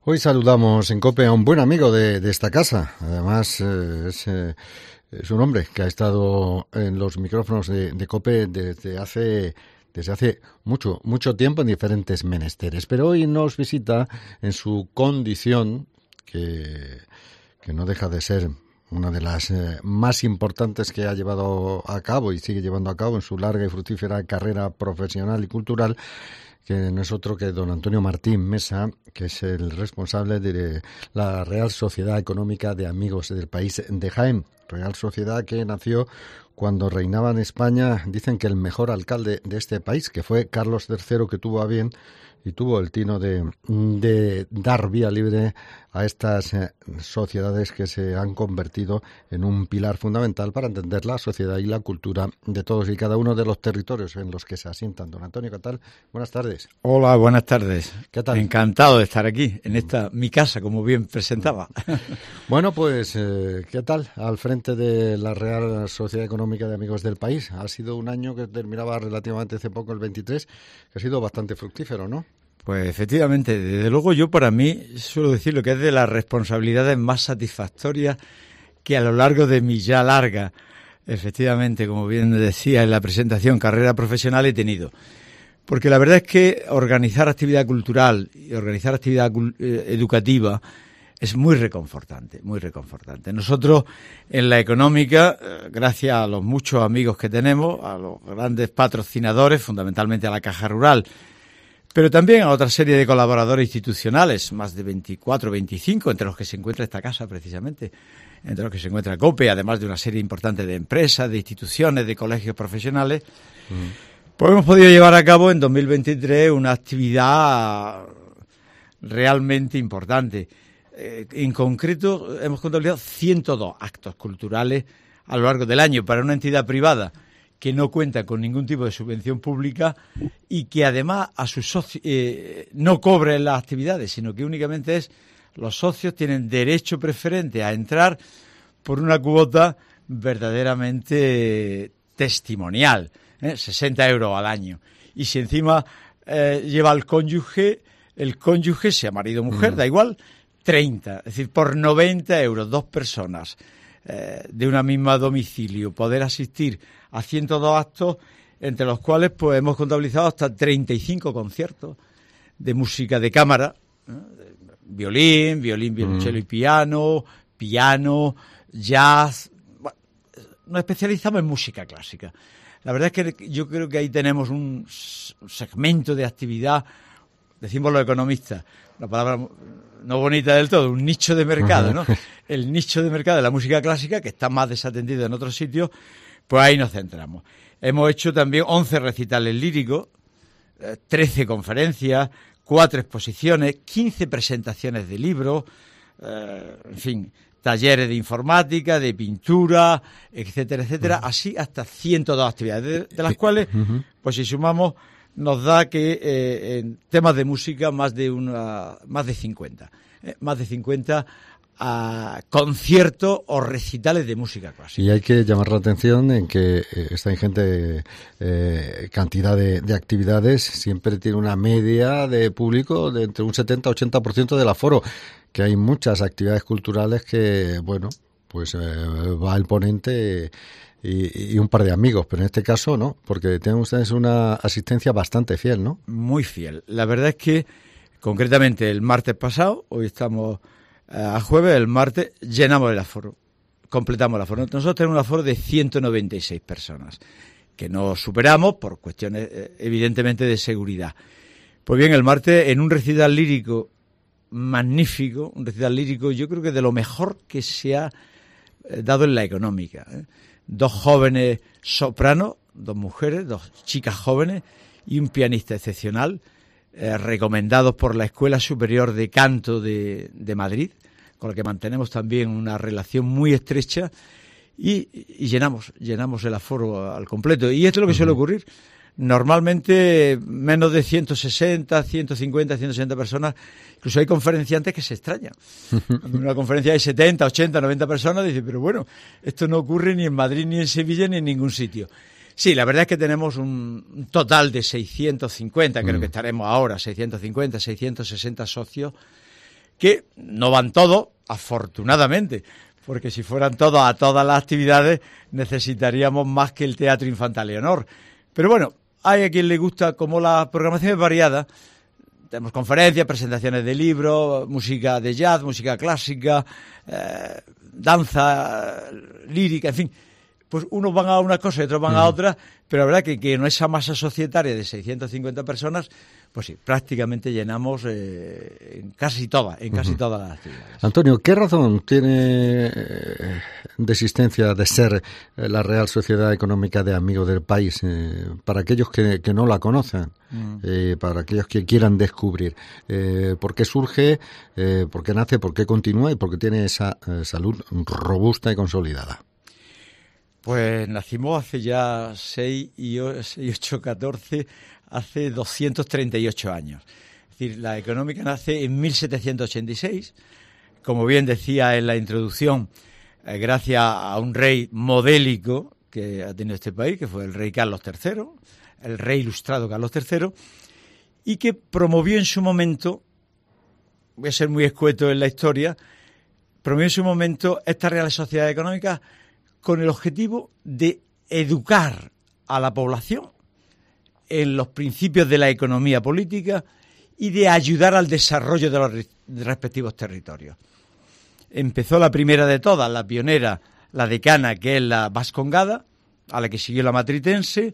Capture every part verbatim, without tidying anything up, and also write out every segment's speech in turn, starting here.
Hoy saludamos en COPE a un buen amigo de, de esta casa. Además, eh, es, eh, es un hombre que ha estado en los micrófonos de, de COPE desde hace, desde hace mucho, mucho tiempo en diferentes menesteres. Pero hoy nos visita en su condición, que, que no deja de ser una de las eh, más importantes que ha llevado a cabo y sigue llevando a cabo en su larga y fructífera carrera profesional y cultural, que no es otro que don Antonio Martín Mesa, que es el responsable de la Real Sociedad Económica de Amigos del País de Jaén. Real Sociedad que nació cuando reinaba en España, dicen que el mejor alcalde de este país, que fue Carlos tercero, que tuvo a bien y tuvo el tino de, de dar vía libre a estas eh, sociedades que se han convertido en un pilar fundamental para entender la sociedad y la cultura de todos y cada uno de los territorios en los que se asientan. Don Antonio, ¿qué tal? Buenas tardes. Hola, buenas tardes. ¿Qué tal? Encantado de estar aquí, en esta mi casa, como bien presentaba. Bueno, pues, eh, ¿qué tal? Al frente de la Real Sociedad Económica de Amigos del País. Ha sido un año que terminaba relativamente hace poco, el veintitrés, que ha sido bastante fructífero, ¿no? Pues efectivamente, desde luego yo para mí suelo decir lo que es de las responsabilidades más satisfactorias que a lo largo de mi ya larga, efectivamente, como bien decía en la presentación, carrera profesional he tenido. Porque la verdad es que organizar actividad cultural y organizar actividad eh, educativa es muy reconfortante, muy reconfortante. Nosotros en la económica, eh, gracias a los muchos amigos que tenemos, a los grandes patrocinadores, fundamentalmente a la Caja Rural, pero también a otra serie de colaboradores institucionales, más de veinticuatro, veinticinco, entre los que se encuentra esta casa precisamente, entre los que se encuentra COPE, además de una serie importante de empresas, de instituciones, de colegios profesionales, mm. pues hemos podido llevar a cabo en dos mil veintitrés una actividad realmente importante. Eh, en concreto, hemos contabilizado ciento dos actos culturales a lo largo del año para una entidad privada que no cuenta con ningún tipo de subvención pública y que además a sus socios eh, no cobren las actividades, sino que únicamente es los socios tienen derecho preferente a entrar por una cuota verdaderamente testimonial, ¿eh? sesenta euros al año. Y si encima eh, lleva al cónyuge, el cónyuge, sea marido o mujer, mm. da igual, treinta. Es decir, por noventa euros, dos personas eh, de una misma domicilio, poder asistir a ciento dos actos, entre los cuales pues hemos contabilizado hasta treinta y cinco conciertos de música de cámara, ¿eh? violín, violín, violonchelo mm. y piano, piano, jazz. Bueno, nos especializamos en música clásica. La verdad es que yo creo que ahí tenemos un segmento de actividad, decimos los economistas, una palabra no bonita del todo, un nicho de mercado, ¿no? El nicho de mercado de la música clásica, que está más desatendido en otros sitios, pues ahí nos centramos. Hemos hecho también once recitales líricos, trece conferencias, cuatro exposiciones, quince presentaciones de libros, eh, en fin, talleres de informática, de pintura, etcétera, etcétera, uh-huh. así hasta ciento dos actividades, de, de las cuales, uh-huh. pues si sumamos, nos da que eh, en temas de música más de una, más de cincuenta, eh, más de cincuenta a conciertos o recitales de música clásica. Y hay que llamar la atención en que eh, esta ingente eh, cantidad de, de actividades siempre tiene una media de público de entre un setenta a ochenta por ciento del aforo, que hay muchas actividades culturales que, bueno, pues eh, va el ponente y, y un par de amigos, pero en este caso no, porque tienen ustedes una asistencia bastante fiel, ¿no? Muy fiel. La verdad es que, concretamente, el martes pasado, hoy estamos a jueves, el martes, llenamos el aforo, completamos el aforo. Nosotros tenemos un aforo de ciento noventa y seis personas, que no superamos por cuestiones, evidentemente, de seguridad. Pues bien, el martes, en un recital lírico magnífico, un recital lírico, yo creo que de lo mejor que se ha dado en la económica, ¿eh? Dos jóvenes sopranos, dos mujeres, dos chicas jóvenes y un pianista excepcional, eh, recomendados por la Escuela Superior de Canto de, de Madrid, con la que mantenemos también una relación muy estrecha, y, y llenamos, llenamos el aforo al completo. Y esto es lo que uh-huh. suele ocurrir. Normalmente menos de ciento sesenta, ciento cincuenta, ciento sesenta personas. Incluso hay conferenciantes que se extrañan. En una conferencia hay setenta, ochenta, noventa personas, dicen, pero bueno, esto no ocurre ni en Madrid, ni en Sevilla, ni en ningún sitio. Sí, la verdad es que tenemos un total de seiscientos cincuenta, creo mm. que estaremos ahora, seiscientos cincuenta, seiscientos sesenta socios, que no van todos, afortunadamente, porque si fueran todos a todas las actividades necesitaríamos más que el Teatro Infanta Leonor. Pero bueno, hay a quien le gusta, como la programación es variada, tenemos conferencias, presentaciones de libros, música de jazz, música clásica, eh, danza lírica, en fin. Pues unos van a una cosa y otros van a otra, pero la verdad que, que en esa masa societaria de seiscientas cincuenta personas, pues sí, prácticamente llenamos eh, en casi todas, en casi uh-huh. todas las actividades. Antonio, ¿qué razón tiene eh, de existencia de ser eh, la Real Sociedad Económica de Amigos del País eh, para aquellos que, que no la conocen, uh-huh. eh, para aquellos que quieran descubrir? Eh, ¿Por qué surge, eh, por qué nace, por qué continúa y por qué tiene esa eh, salud robusta y consolidada? Pues nacimos hace ya seis y ocho, catorce, hace doscientos treinta y ocho años. Es decir, la Económica nace en mil setecientos ochenta y seis, como bien decía en la introducción, eh, gracias a un rey modélico que ha tenido este país, que fue el rey Carlos tercero, el rey ilustrado Carlos tercero, y que promovió en su momento, voy a ser muy escueto en la historia, promovió en su momento esta Real Sociedad Económica con el objetivo de educar a la población en los principios de la economía política y de ayudar al desarrollo de los respectivos territorios. Empezó la primera de todas, la pionera, la decana, que es la vascongada, a la que siguió la matritense,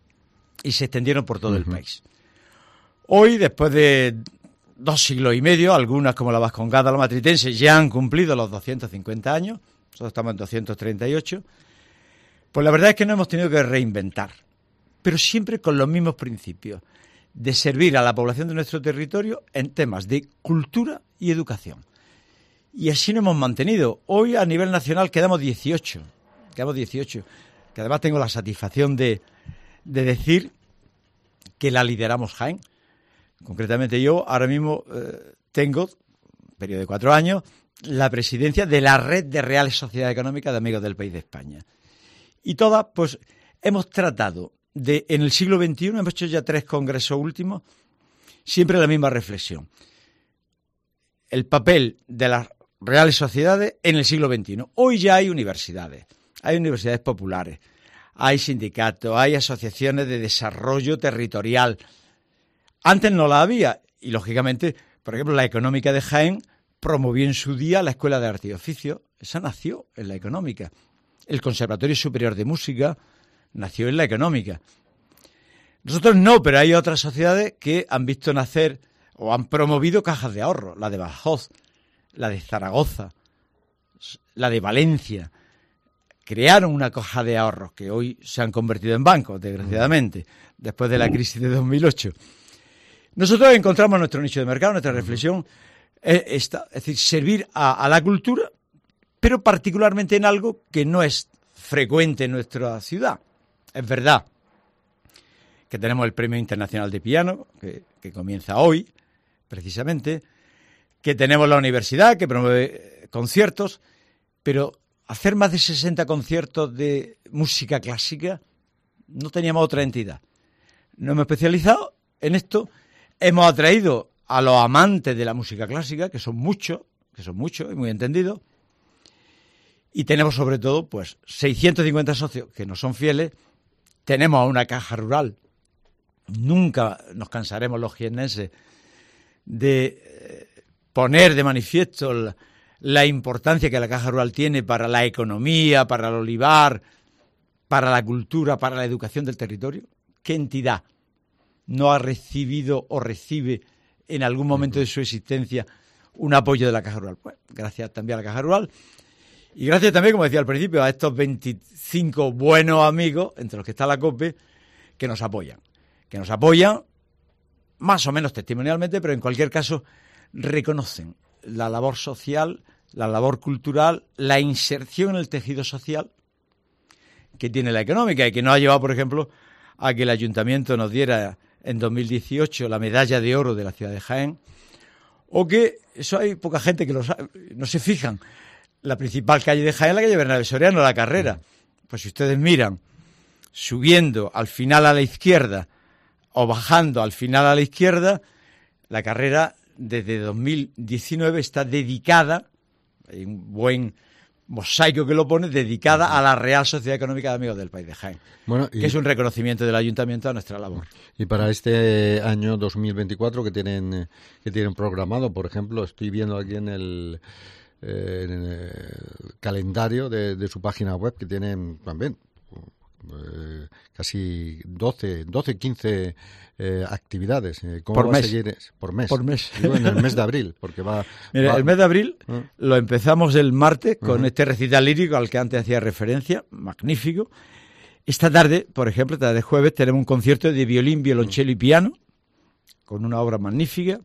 y se extendieron por todo uh-huh. el país. Hoy, después de dos siglos y medio, algunas como la vascongada, la matritense, ya han cumplido los doscientos cincuenta años, nosotros estamos en doscientos treinta y ocho, pues la verdad es que no hemos tenido que reinventar, pero siempre con los mismos principios, de servir a la población de nuestro territorio en temas de cultura y educación. Y así nos hemos mantenido. Hoy a nivel nacional quedamos dieciocho, quedamos dieciocho, que además tengo la satisfacción de, de decir que la lideramos Jaén. Concretamente yo ahora mismo eh, tengo, periodo de cuatro años, la presidencia de la Red de Reales Sociedades Económicas de Amigos del País de España. Y todas, pues, hemos tratado de, en el siglo veintiuno, hemos hecho ya tres congresos últimos, siempre la misma reflexión. El papel de las reales sociedades en el siglo veintiuno. Hoy ya hay universidades, hay universidades populares, hay sindicatos, hay asociaciones de desarrollo territorial. Antes no la había y, lógicamente, por ejemplo, la Económica de Jaén promovió en su día la Escuela de Arte y Oficio. Esa nació en la Económica. El Conservatorio Superior de Música nació en la Económica. Nosotros no, pero hay otras sociedades que han visto nacer o han promovido cajas de ahorro. La de Badajoz, la de Zaragoza, la de Valencia. Crearon una caja de ahorros que hoy se han convertido en bancos, desgraciadamente, después de la crisis de dos mil ocho. Nosotros encontramos nuestro nicho de mercado, nuestra reflexión es, esta, es decir, servir a, a la cultura, pero particularmente en algo que no es frecuente en nuestra ciudad. Es verdad que tenemos el Premio Internacional de Piano, que, que comienza hoy, precisamente, que tenemos la universidad, que promueve conciertos, pero hacer más de sesenta conciertos de música clásica, no teníamos otra entidad. Nos hemos especializado en esto, hemos atraído a los amantes de la música clásica, que son muchos, que son muchos y muy entendidos, y tenemos sobre todo pues seiscientos cincuenta socios que nos son fieles, tenemos a una caja rural. Nunca nos cansaremos los jiennenses de poner de manifiesto la, la importancia que la caja rural tiene para la economía, para el olivar, para la cultura, para la educación del territorio. ¿Qué entidad no ha recibido o recibe en algún momento de su existencia un apoyo de la caja rural? Bueno, gracias también a la caja rural. Y gracias también, como decía al principio, a estos veinticinco buenos amigos, entre los que está la COPE, que nos apoyan. Que nos apoyan, más o menos testimonialmente, pero en cualquier caso reconocen la labor social, la labor cultural, la inserción en el tejido social que tiene la Económica y que nos ha llevado, por ejemplo, a que el Ayuntamiento nos diera en dos mil dieciocho la medalla de oro de la ciudad de Jaén, o que, eso hay poca gente que lo sabe, no se fijan, la principal calle de Jaén, la calle Bernabé Soriano, la Carrera. Pues si ustedes miran, subiendo al final a la izquierda o bajando al final a la izquierda, la Carrera desde dos mil diecinueve está dedicada, hay un buen mosaico que lo pone, dedicada a la Real Sociedad Económica de Amigos del País de Jaén, bueno, y, que es un reconocimiento del Ayuntamiento a nuestra labor. Y para este año dos mil veinticuatro, que tienen que tienen programado, por ejemplo, estoy viendo aquí en el, eh, en el calendario de, de su página web, que tienen también eh, casi doce, quince eh, actividades. ¿Cómo por va mes. a seguir? Por mes. Por mes. Digo, en el mes de abril, porque va... Mira, va... el mes de abril ¿Eh? lo empezamos el martes con uh-huh. este recital lírico al que antes hacía referencia, magnífico. Esta tarde, por ejemplo, tarde de jueves, tenemos un concierto de violín, violonchelo y piano, con una obra magnífica.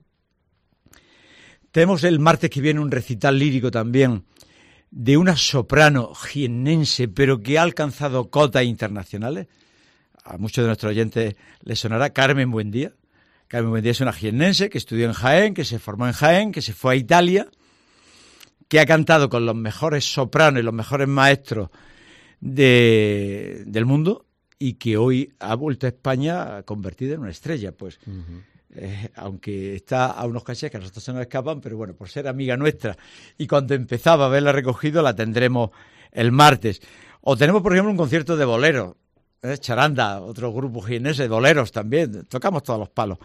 Tenemos el martes que viene un recital lírico también de una soprano jiennense, pero que ha alcanzado cotas internacionales. A muchos de nuestros oyentes les sonará Carmen Buendía. Carmen Buendía es una jiennense que estudió en Jaén, que se formó en Jaén, que se fue a Italia, que ha cantado con los mejores sopranos y los mejores maestros de, del mundo y que hoy ha vuelto a España convertida en una estrella. Pues uh-huh. Eh, aunque está a unos cachés que a nosotros se nos escapan, pero bueno, por ser amiga nuestra y cuando empezaba a haberla recogido la tendremos el martes. O tenemos, por ejemplo, un concierto de boleros, ¿eh? Charanda, otro grupo jiennense de boleros también, tocamos todos los palos,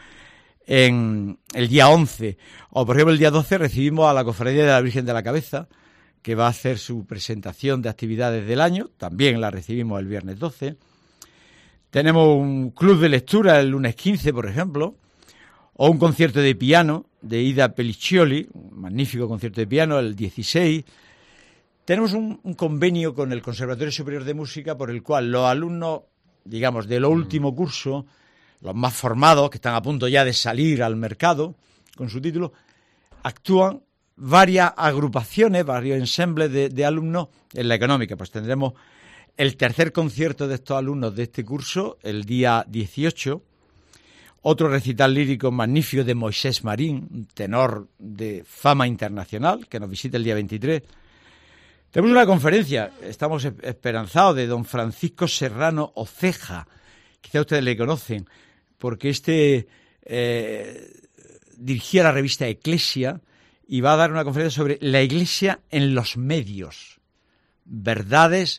en el día once. O por ejemplo el día doce recibimos a la Cofradía de la Virgen de la Cabeza, que va a hacer su presentación de actividades del año, también la recibimos el viernes doce. Tenemos un club de lectura el lunes quince, por ejemplo, o un concierto de piano de Ida Pelliccioli, un magnífico concierto de piano, el dieciséis. Tenemos un, un convenio con el Conservatorio Superior de Música por el cual los alumnos, digamos, de lo último curso, los más formados, que están a punto ya de salir al mercado con su título, actúan varias agrupaciones, varios ensembles de, de alumnos en la económica. Pues tendremos el tercer concierto de estos alumnos de este curso el día dieciocho, otro recital lírico magnífico de Moisés Marín, un tenor de fama internacional, que nos visita el día veintitrés. Tenemos una conferencia, estamos esperanzados, de don Francisco Serrano Oceja, quizá ustedes le conocen, porque este eh, dirigía la revista Eclesia y va a dar una conferencia sobre la Iglesia en los medios, verdades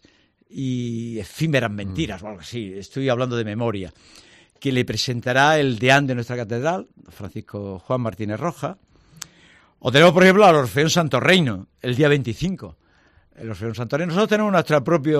y efímeras mentiras, mm. o algo así, estoy hablando de memoria, que le presentará el deán de nuestra catedral, Francisco Juan Martínez Roja. O tenemos, por ejemplo, al Orfeón Santo Reino, el día veinticinco. El Orfeón Santo Reino. Nosotros tenemos nuestra propia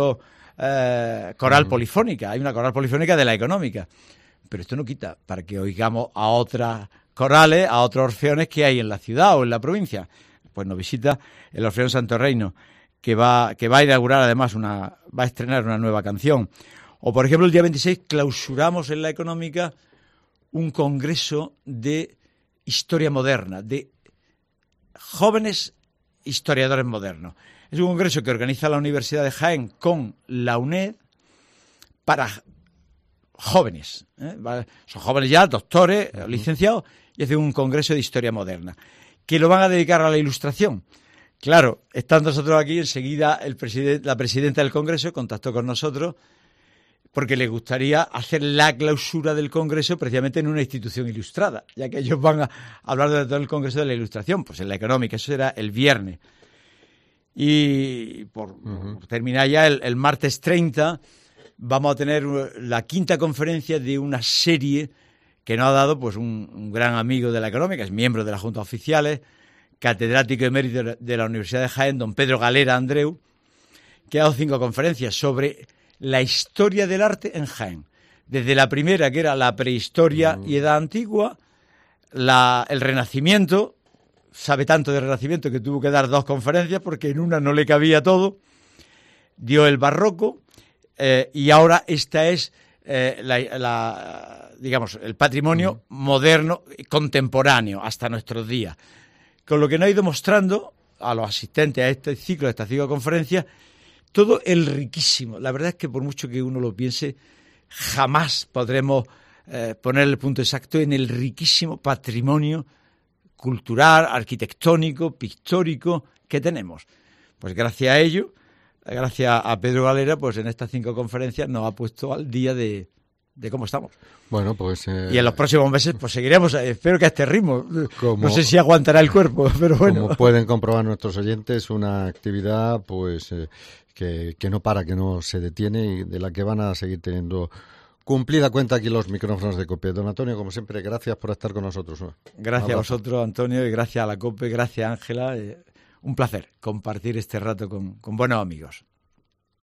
eh, coral polifónica, hay una coral polifónica de la económica, pero esto no quita para que oigamos a otras corales, a otros orfeones que hay en la ciudad o en la provincia. Pues nos visita el Orfeón Santo Reino, que va, que va a inaugurar además una, va a estrenar una nueva canción. O, por ejemplo, el día veintiséis clausuramos en la económica un congreso de historia moderna, de jóvenes historiadores modernos. Es un congreso que organiza la Universidad de Jaén con la UNED para jóvenes. ¿eh? Son jóvenes ya, doctores, uh-huh. licenciados, y hacen un congreso de historia moderna, que lo van a dedicar a la ilustración. Claro, estando nosotros aquí, enseguida el presidente, la presidenta del congreso contactó con nosotros porque les gustaría hacer la clausura del Congreso precisamente en una institución ilustrada, ya que ellos van a hablar de todo el Congreso de la Ilustración, pues en la económica, eso será el viernes. Y por uh-huh. terminar ya, el, el martes treinta vamos a tener la quinta conferencia de una serie que nos ha dado pues un, un gran amigo de la económica, es miembro de la Junta de Oficiales, catedrático emérito de la Universidad de Jaén, don Pedro Galera Andreu, que ha dado cinco conferencias sobre la historia del arte en Jaén. Desde la primera, que era la prehistoria y edad antigua, la, el Renacimiento, sabe tanto del Renacimiento que tuvo que dar dos conferencias porque en una no le cabía todo, dio el Barroco, eh, y ahora esta es eh, la, la, digamos, el patrimonio mm. moderno y contemporáneo hasta nuestros días. Con lo que nos ha ido mostrando a los asistentes a este ciclo, a esta cinco conferencias, todo el riquísimo. La verdad es que por mucho que uno lo piense, jamás podremos eh, poner el punto exacto en el riquísimo patrimonio cultural, arquitectónico, pictórico que tenemos. Pues gracias a ello, gracias a Pedro Galera, pues en estas cinco conferencias nos ha puesto al día de, de cómo estamos. Bueno, pues... Eh, y en los próximos meses pues seguiremos, eh, espero que a este ritmo. Como, no sé si aguantará el cuerpo, pero bueno. Como pueden comprobar nuestros oyentes, una actividad pues eh, que, que no para, que no se detiene y de la que van a seguir teniendo cumplida cuenta aquí los micrófonos de COPE. Don Antonio, como siempre, gracias por estar con nosotros. Gracias a vosotros, Antonio, y gracias a la COPE, gracias, Ángela. Eh, un placer compartir este rato con, con buenos amigos.